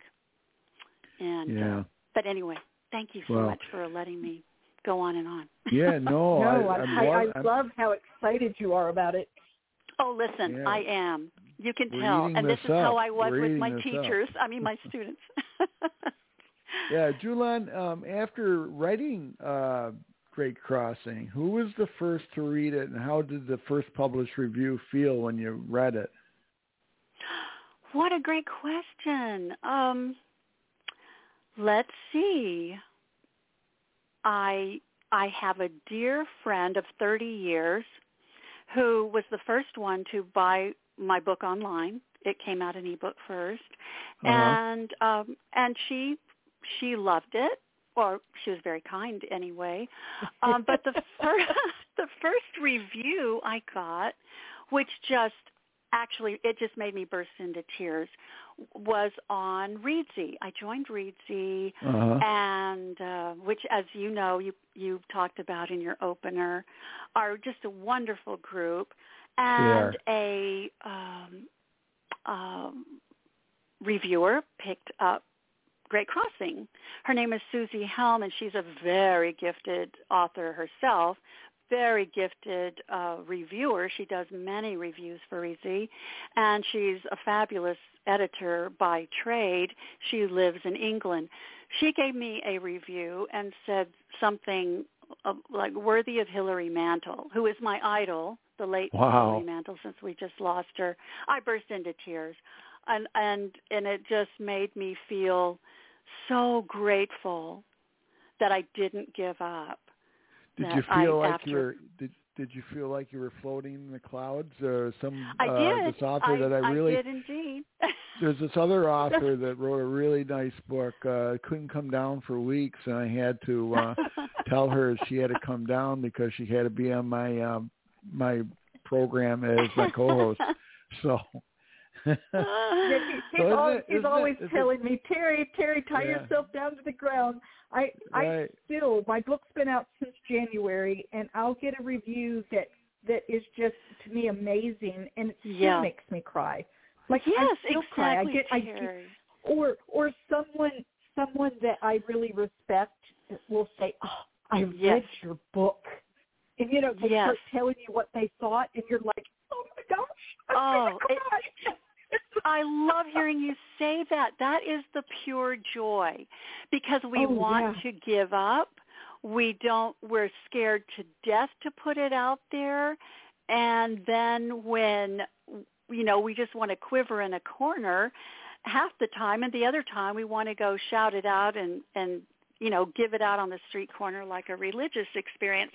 And yeah. uh, but anyway, thank you so wow. much for letting me go on and on. Yeah, no, no, I, I, I, I love how excited you are about it. Oh, listen, yeah. I am. You can We're tell. And this, this is up. how I was We're with my this teachers, up. I mean my students. Yeah, Julian, um, after writing uh, Great Crossing, who was the first to read it, and how did the first published review feel when you read it? What a great question. Um, let's see. I I have a dear friend of thirty years who was the first one to buy my book online. It came out in ebook first, uh-huh. and um, and she she loved it, or she was very kind anyway. Um, but the first, the first review I got, which just actually, it just made me burst into tears, was on Readsy. I joined Readsy, uh-huh. and uh, which, as you know, you you talked about in your opener, are just a wonderful group, and a um, um, reviewer picked up Great Crossing. Her name is Susie Helm, and she's a very gifted author herself. Very gifted uh, reviewer. She does many reviews for Readsy, and she's a fabulous editor by trade. She lives in England. She gave me a review and said something uh, like worthy of Hilary Mantel, who is my idol, the late wow. Hilary Mantel, since we just lost her. I burst into tears, and and and it just made me feel so grateful that I didn't give up. Did you feel I, like after, you were did did you feel like you were floating in the clouds? Or some I uh, did. this author I, that I really I did indeed. There's this other author that wrote a really nice book. Uh, couldn't come down for weeks, and I had to uh, tell her she had to come down because she had to be on my um, my program as my co-host. So. yeah, she, she's so always, it, she's always it, telling me, Terry, Terry, tie yeah. yourself down to the ground. I, right. I still, my book's been out since January, and I'll get a review that, that is just, to me, amazing, and it still yeah. makes me cry. Like, yes, I still exactly, cry. I get, I Terry. get, or, or someone, someone that I really respect will say, oh, I yes. read your book. And, you know, they yes. start telling you what they thought, and you're like, oh, my gosh, I'm oh, going to cry. It, I love hearing you say that. That is the pure joy, because we oh, want yeah. to give up. We don't, we're scared to death to put it out there. And then when, you know, we just want to quiver in a corner half the time, and the other time we want to go shout it out and, and, you know, give it out on the street corner like a religious experience.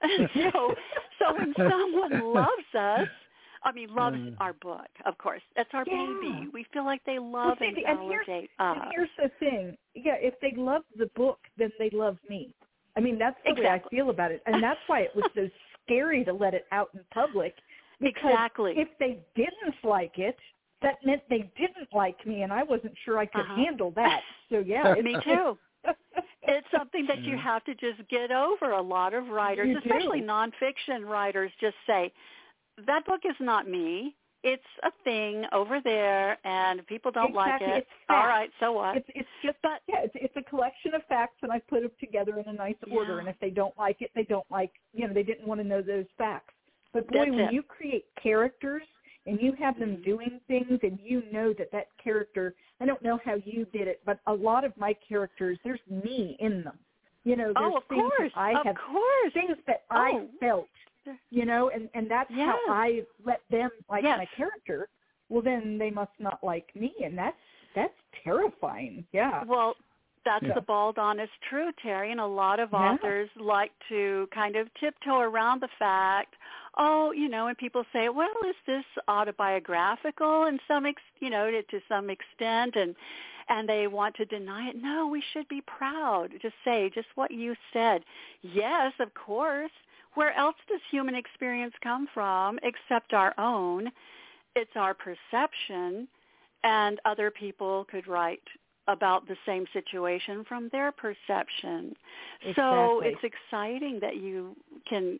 so, so when someone loves us, I mean, loves Mm. our book, of course. That's our yeah. baby. We feel like they love well, and see, and here's, validate and us. here's the thing. Yeah, if they love the book, then they love me. I mean, that's the exactly. way I feel about it. And that's why it was so scary to let it out in public. Because exactly. if they didn't like it, that meant they didn't like me, and I wasn't sure I could uh-huh. handle that. So, yeah. Me too. It's something that you have to just get over. A lot of writers, You especially do. nonfiction writers, just say, that book is not me. It's a thing over there, and if people don't exactly. like it, it's facts. all right, so what? It's, it's just, but, yeah, it's, it's a collection of facts, and I put them together in a nice order, yeah. and if they don't like it, they don't like, you know, they didn't want to know those facts. But boy, That's when it. you create characters and you have them doing things and you know that that character, I don't know how you did it, but a lot of my characters, there's me in them. You know, there's oh, of things course, that I of have, course. things that oh. I felt, you know, and, and that's yes. how I let them like yes. my character. Well, then they must not like me, and that's, that's terrifying, yeah. Well, that's yeah. the bald, honest truth, Terry, and a lot of yeah. authors like to kind of tiptoe around the fact, oh, you know, and people say, well, is this autobiographical in some, ex- you know, to, to some extent, and and they want to deny it. No, we should be proud to say just what you said. Yes, of course. Where else does human experience come from except our own? It's our perception, and other people could write about the same situation from their perception. Exactly. So it's exciting that you can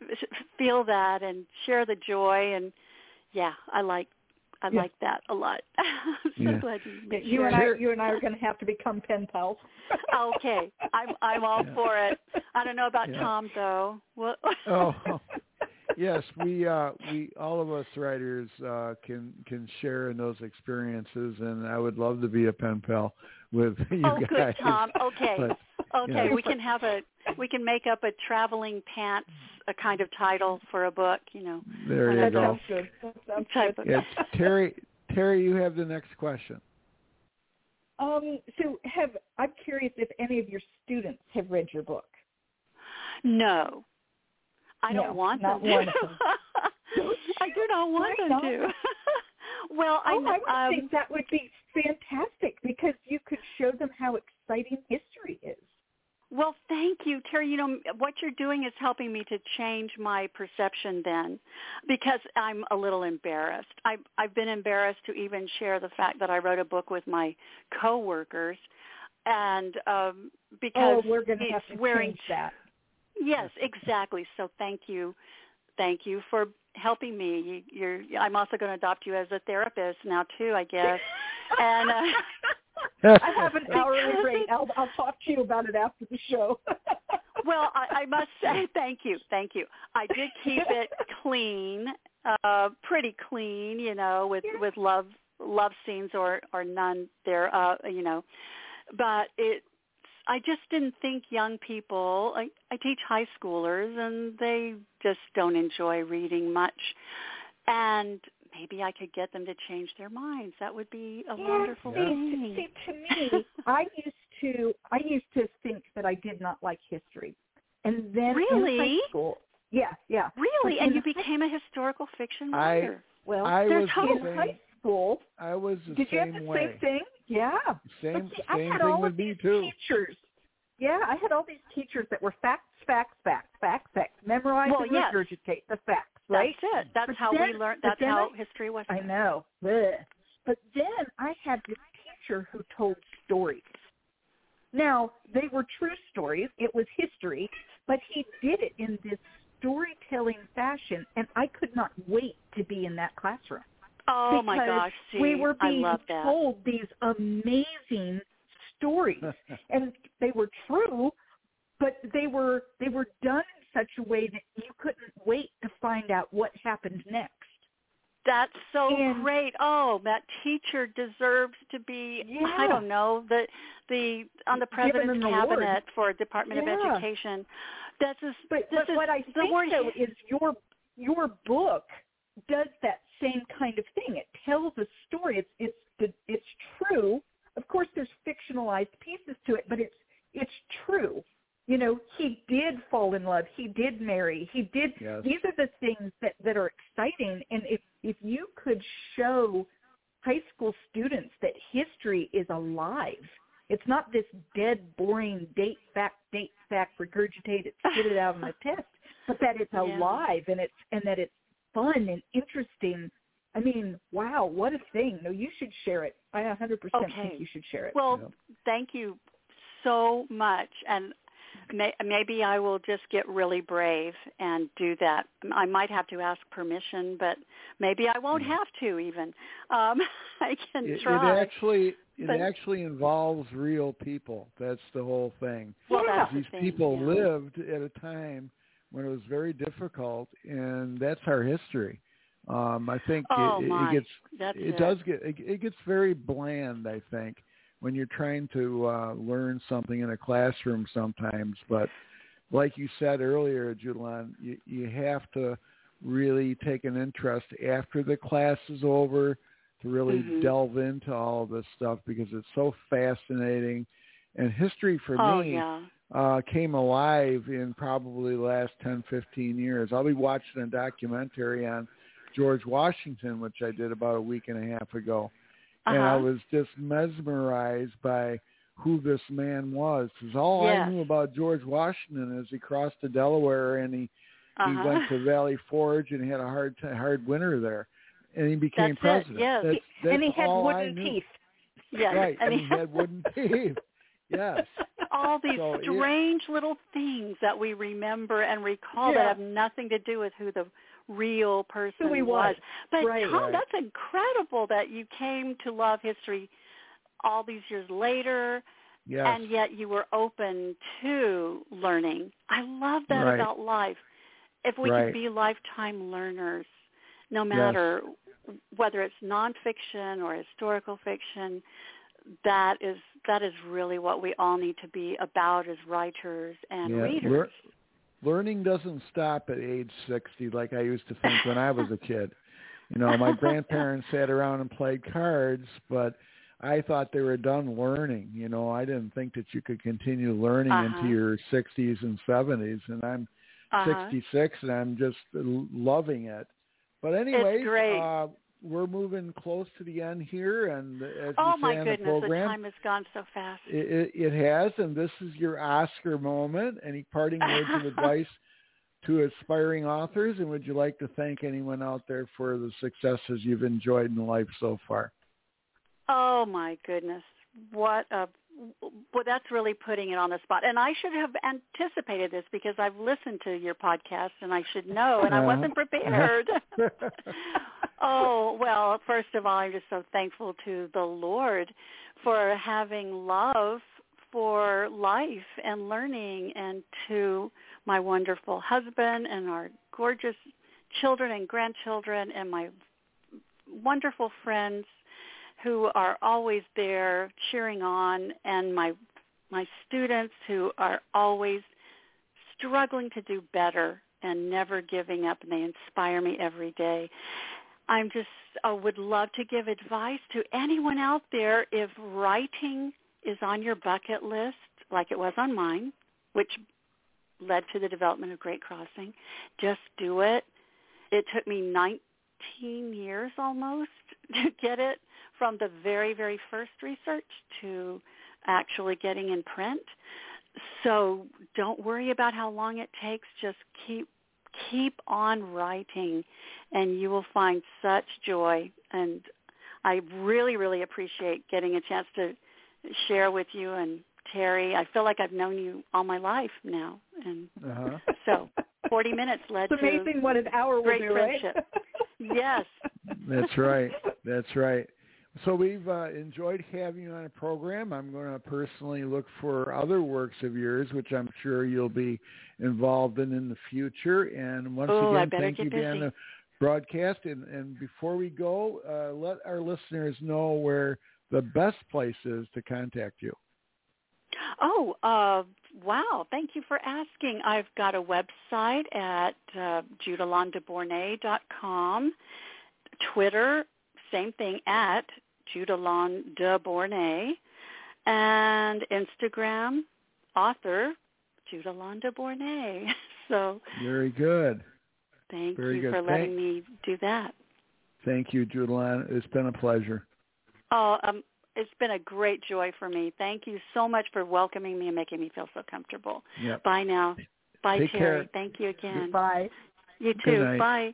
feel that and share the joy, and yeah, I like I yeah. like that a lot. I'm so yeah. glad you yeah, you and I you and I are going to have to become pen pals. Okay, I'm I'm all yeah. for it. I don't know about yeah. Tom though. What? oh. Yes, we uh, we all of us writers uh, can can share in those experiences, and I would love to be a pen pal with you oh, guys. good, Tom. Okay, but, okay, yeah. we can have a we can make up a traveling pants a kind of title for a book. You know, there you that go. sounds good. That sounds Type good. of- Yes, Terry. Terry, you have the next question. Um, so have I'm curious if any of your students have read your book. No. I no, don't want not them one to. of them. I do not want Why them not? to. well, oh, I, I would um, think that would be fantastic because you could show them how exciting history is. Terry, you know, what you're doing is helping me to change my perception then, because I'm a little embarrassed. I've, I've been embarrassed to even share the fact that I wrote a book with my coworkers, and um, because oh, we're going to have to wearing, change that. Yes, exactly. So thank you. Thank you for helping me. You, you're, I'm also going to adopt you as a therapist now, too, I guess. and uh, I have an hourly rate. I'll, I'll talk to you about it after the show. Well, I, I must say thank you. Thank you. I did keep it clean, uh, pretty clean, you know, with, yeah. with love love scenes or, or none there, uh, you know. But it, I just didn't think young people, I, I teach high schoolers, and they just don't enjoy reading much. And maybe I could get them to change their minds. That would be a yeah, wonderful see, thing. See, to me, I used to I used to think that I did not like history. And then really? in high school, yeah, yeah. Really? But and you high, became a historical fiction I, writer. well, I there's was in the same, high school. I was the Did you same have the way. same thing? Yeah. Same, see, I same had thing all with of me, these too. teachers. Yeah, I had all these teachers that were facts, facts, facts, facts, facts. Memorize well, and yes. regurgitate the facts, right? That's it. That's but how then, we learned. That's how I, history was. I know. Ugh. But then I had this teacher who told stories. Now, they were true stories. It was history, but he did it in this storytelling fashion, and I could not wait to be in that classroom. Oh, my gosh. See, we were being I love that. told these amazing stories, and they were true, but they were they were done in such a way that you couldn't wait to find out what happened next. That's so and, great. Oh, that teacher deserves to be, yeah. I don't know, the the on the president's cabinet award. for Department yeah. of Education. That's just, but, this but is what I the think, word. though, is your your book does that same kind of thing. It tells a story. It's it's it's true. Of course, there's fictionalized pieces to it, but it's it's true. You know, he did fall in love. He did marry. He did. Yes. These are the things that, that are exciting. And if if you could show high school students that history is alive, it's not this dead, boring date, fact, date, fact, regurgitate it, spit it out on the test, but that it's Yeah. alive and it's and that it's fun and interesting. I mean, wow, what a thing. No, you should share it. I one hundred percent Okay. think you should share it. Well, Yep. thank you so much. And may, maybe I will just get really brave and do that. I might have to ask permission, but maybe I won't have to even. Um, I can It, try. it actually it but, actually involves real people. That's the whole thing. Well, Yeah. that's the These thing, people yeah. lived at a time when it was very difficult, and that's our history. Um, I think Oh, it, it, my. it gets That's it, it. does get it, it gets very bland, I think, when you're trying to uh, learn something in a classroom sometimes. But like you said earlier, Julian, you, you have to really take an interest after the class is over to really Mhm. delve into all of this stuff, because it's so fascinating. And history for Oh, me yeah. uh, came alive in probably the last ten, fifteen years. I'll be watching a documentary on George Washington, which I did about a week and a half ago. Uh-huh. And I was just mesmerized by who this man was. Because all Yes. I knew about George Washington is he crossed the Delaware and he, uh-huh. he went to Valley Forge and he had a hard t- hard winter there. And he became That's president. It, yes. That's, that's and he had all wooden I knew. teeth. Yes. Right, And and he had wooden teeth. Yes. all these So, strange yeah. little things that we remember and recall Yeah. that have nothing to do with who the real person Who he was. was. But Right. Tom, Right. that's incredible that you came to love history all these years later, Yes. and yet you were open to learning. I love that Right. about life. If we Right. could be lifetime learners, no matter yes. whether it's nonfiction or historical fiction, that is that is really what we all need to be about as writers and yeah. readers. Lear- learning doesn't stop at age sixty like I used to think when I was a kid. You know, my grandparents sat around and played cards, but I thought they were done learning. You know, I didn't think that you could continue learning uh-huh. into your sixties and seventies, and I'm uh-huh. sixty-six, and I'm just loving it. But anyways, it's great. Uh, we're moving close to the end here, and as oh we my say on goodness, the program, the time has gone so fast. It, it, it has, and this is your Oscar moment. Any parting words of advice to aspiring authors, and would you like to thank anyone out there for the successes you've enjoyed in life so far? Oh my goodness, what a well, that's really putting it on the spot. And I should have anticipated this because I've listened to your podcast and I should know, and I wasn't prepared. Oh, well, first of all, I'm just so thankful to the Lord for having love for life and learning, and to my wonderful husband and our gorgeous children and grandchildren and my wonderful friends who are always there cheering on, and my my students who are always struggling to do better and never giving up, and they inspire me every day. I'm just I would love to give advice to anyone out there. If writing is on your bucket list, like it was on mine, which led to the development of Great Crossing, just do it. It took me nineteen years almost to get it, from the very, very first research to actually getting in print. So don't worry about how long it takes. Just keep keep on writing, and you will find such joy. And I really, really appreciate getting a chance to share with you and Terry. I feel like I've known you all my life now. And uh-huh. So forty minutes led it's to amazing what an hour will great do, friendship. Right? Yes. That's right. That's right. So we've uh, enjoyed having you on a program. I'm going to personally look for other works of yours, which I'm sure you'll be involved in in the future. And once Ooh, again, thank get you, busy. Dan, the broadcast. And, and before we go, uh, let our listeners know where the best place is to contact you. Oh, uh, wow. Thank you for asking. I've got a website at uh, judalon de bournay dot com. Twitter, same thing, at Judalon de Bournay. And Instagram, author, Judalon de Bournay. So very good. Thank very you good. for letting thank, me do that. Thank you, Judalon. It's been a pleasure. Oh, um, it's been a great joy for me. Thank you so much for welcoming me and making me feel so comfortable. Yep. Bye now. Bye, Take Terry. Care. Thank you again. Bye. You Good too. night. Bye.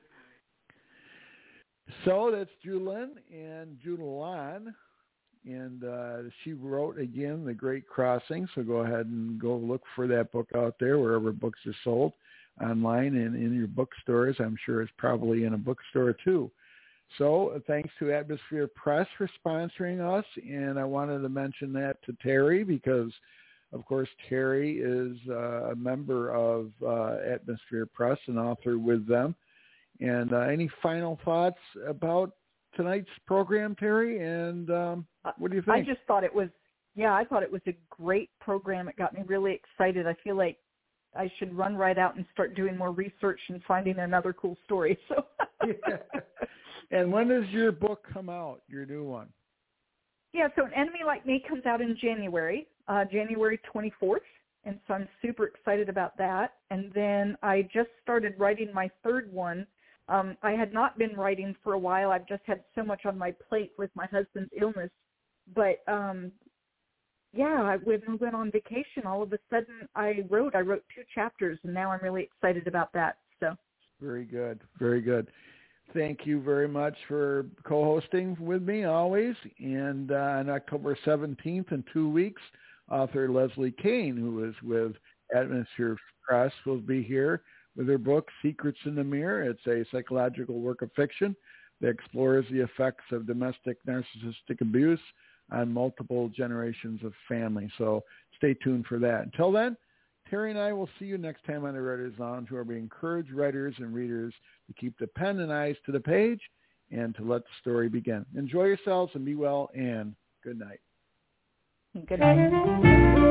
So that's Judalon and Judalon, and uh, she wrote, again, The Great Crossing. So go ahead and go look for that book out there wherever books are sold, online and in your bookstores. I'm sure it's probably in a bookstore too. So uh, thanks to Atmosphere Press for sponsoring us, and I wanted to mention that to Terry because, of course, Terry is uh, a member of uh, Atmosphere Press, an author with them. And uh, any final thoughts about tonight's program, Terry? And um, what do you think? I just thought it was, yeah, I thought it was a great program. It got me really excited. I feel like I should run right out and start doing more research and finding another cool story. So. Yeah. And when does your book come out, your new one? Yeah, so An Enemy Like Me comes out in January, uh, January twenty-fourth. And so I'm super excited about that. And then I just started writing my third one. Um, I had not been writing for a while. I've just had so much on my plate with my husband's illness. But, um, yeah, I, when we went on vacation, all of a sudden I wrote. I wrote two chapters, and now I'm really excited about that. So very good, very good. Thank you very much for co-hosting with me always. And uh, on October seventeenth, in two weeks, author Leslie Kane, who is with Atmosphere Press, will be here with her book, Secrets in the Mirror. It's a psychological work of fiction that explores the effects of domestic narcissistic abuse on multiple generations of family. So stay tuned for that. Until then, Terry and I will see you next time on the Writer's Lounge, where we encourage writers and readers to keep the pen and eyes to the page and to let the story begin. Enjoy yourselves and be well, and good night. Good night.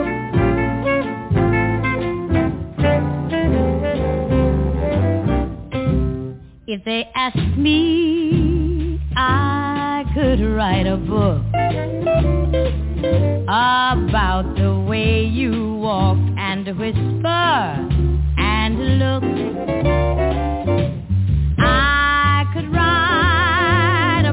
If they asked me, I could write a book about the way you walk and whisper and look. I could write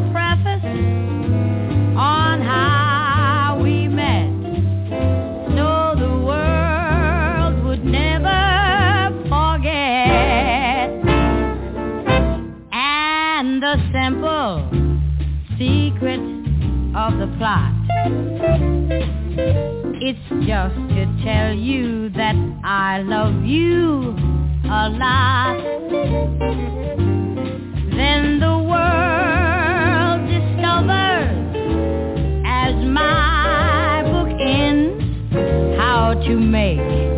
It's just to tell you that I love you a lot. Then the world discovers, as my book ends, how to make